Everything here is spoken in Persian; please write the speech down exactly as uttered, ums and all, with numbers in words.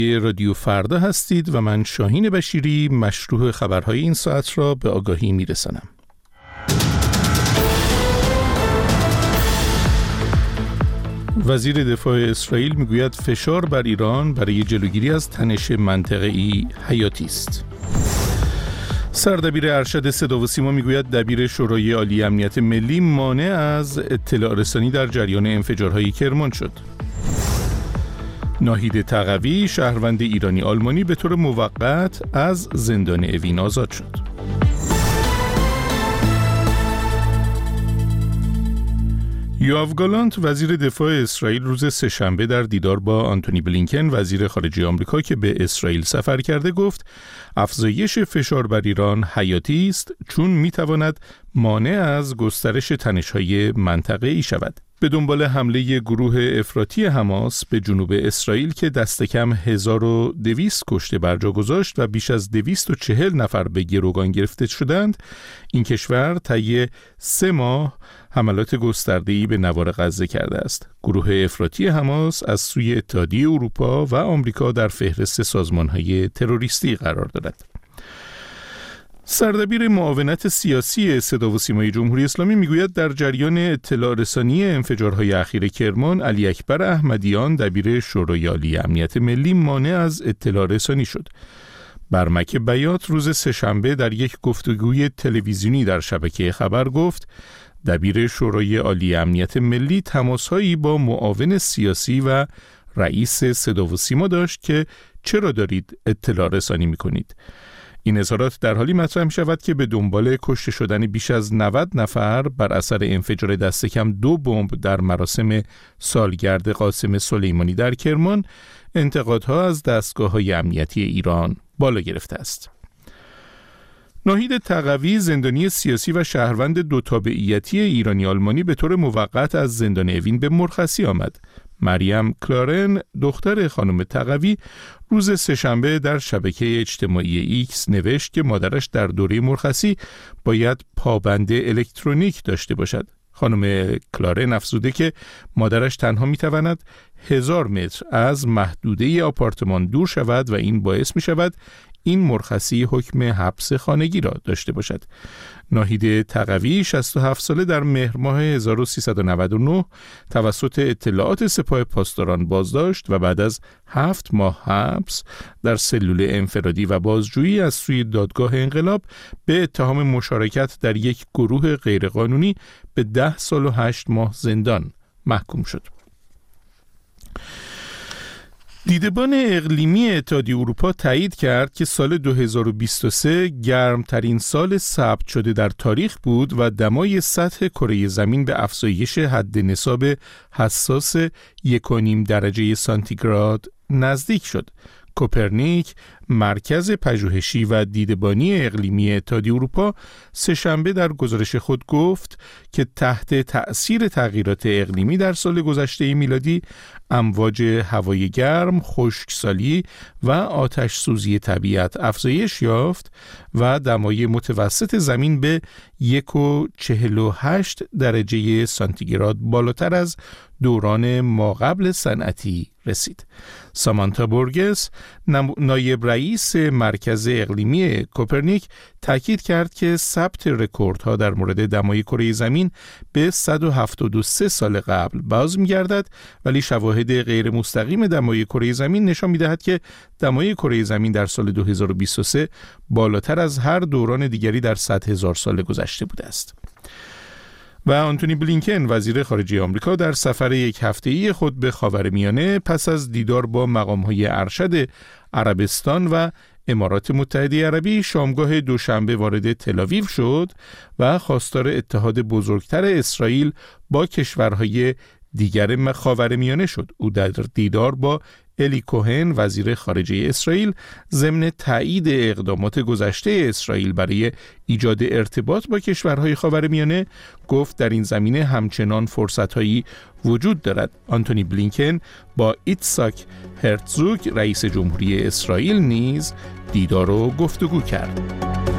رادیو فردا هستید و من شاهین بشیری مشروح خبرهای این ساعت را به آگاهی میرسانم. وزیر دفاع اسرائیل میگوید فشار بر ایران برای جلوگیری از تنش منطقه‌ای حیاتی است. سردبیر ارشد صدا و سیما میگوید دبیر شورای عالی امنیت ملی مانع از اطلاع رسانی در جریان انفجارهای کرمان شد. ناهید تقوی شهروند ایرانی آلمانی به طور موقت از زندان اوین آزاد شد. یوآف گالانت وزیر دفاع اسرائیل روز سه‌شنبه در دیدار با آنتونی بلینکن وزیر خارجه آمریکا که به اسرائیل سفر کرده گفت افزایش فشار بر ایران حیاتی است چون میتواند مانع از گسترش تنش‌های منطقه‌ای شود. به دنبال حمله گروه افراطی حماس به جنوب اسرائیل که دست کم هزار و دویست کشته بر جا گذاشت و بیش از دویست و چهل نفر به گروگان گرفته شدند، این کشور طی سه ماه حملات گسترده‌ای به نوار غزه کرده است. گروه افراطی حماس از سوی اتحادیه اروپا و آمریکا در فهرست سازمان‌های تروریستی قرار دارد. سردبیر معاونت سیاسی صدا و سیمای جمهوری اسلامی میگوید در جریان اطلاع رسانی انفجارهای اخیر کرمان، علی اکبر احمدیان دبیر شورای عالی امنیت ملی مانع از اطلاع رسانی شد. برمک بیات روز سه‌شنبه در یک گفتگوی تلویزیونی در شبکه خبر گفت دبیر شورای عالی امنیت ملی تماسهایی با معاون سیاسی و رئیس صدا و سیما داشت که چرا دارید اطلاع رسانی میکنید؟ این اظهارات در حالی مطرح می شود که به دنبال کشته شدن بیش از نود نفر بر اثر انفجار دست کم دو بمب در مراسم سالگرد قاسم سلیمانی در کرمان، انتقادها از دستگاه‌های امنیتی ایران بالا گرفته است. ناهید تقوی زندانی سیاسی و شهروند دو تابعیتی ایرانی آلمانی به طور موقت از زندان اوین به مرخصی آمد. مریم کلارن دختر خانم تقوی روز سه‌شنبه در شبکه اجتماعی ایکس نوشت که مادرش در دوره مرخصی باید پابند الکترونیک داشته باشد. خانم کلارن افزوده که مادرش تنها میتواند هزار متر از محدوده آپارتمان دور شود و این باعث می شود این مرخصی حکم حبس خانگی را داشته باشد. ناهید تقوی شصت و هفت ساله در مهر ماه هزار و سیصد و نود و نه توسط اطلاعات سپاه پاسداران بازداشت و بعد از هفت ماه حبس در سلول انفرادی و بازجویی از سوی دادگاه انقلاب به اتهام مشارکت در یک گروه غیرقانونی به ده سال و هشت ماه زندان محکوم شد. دیدبان اقلیمی اتحادیه اروپا تایید کرد که سال دو هزار و بیست و سه گرمترین سال ثبت شده در تاریخ بود و دمای سطح کره زمین به افزایش حد نصاب حساس یک و نیم درجه سانتیگراد نزدیک شد. کوپرنیک، مرکز پژوهشی و دیدبانی اقلیمی اتحادیه اروپا، سه‌شنبه در گزارش خود گفت که تحت تأثیر تغییرات اقلیمی در سال گذشته میلادی، امواج هوای گرم، خشکسالی و آتش سوزی طبیعت افزایش یافت و دمای متوسط زمین به یک و چهل و هشت درجه سانتیگراد بالاتر از دوران ماقبل صنعتی رسید. سامانتا بورگس، نایب رئیس مرکز اقلیمی کوپرنیک، تاکید کرد که ثبت رکوردها در مورد دمای کره زمین به صد و هفتاد و سه سال قبل باز می‌گردد، ولی شواهد غیر مستقیم دمای کره زمین نشان می‌دهد که دمای کره زمین در سال دو هزار و بیست و سه بالاتر از هر دوران دیگری در صد هزار سال گذشته بوده است. و آنتونی بلینکن وزیر خارجه آمریکا در سفر یک هفته‌ای خود به خاورمیانه پس از دیدار با مقام‌های ارشد عربستان و امارات متحده عربی شامگاه دوشنبه وارد تل‌آویو شد و خواستار اتحاد بزرگتر اسرائیل با کشورهای دیگر خاورمیانه شد. او در دیدار با الی کوهن وزیر خارجه اسرائیل ضمن تایید اقدامات گذشته اسرائیل برای ایجاد ارتباط با کشورهای خاورمیانه گفت در این زمینه همچنان فرصت‌هایی وجود دارد. آنتونی بلینکن با ایتساک هرتزوگ رئیس جمهوری اسرائیل نیز دیدار و گفتگو کرد.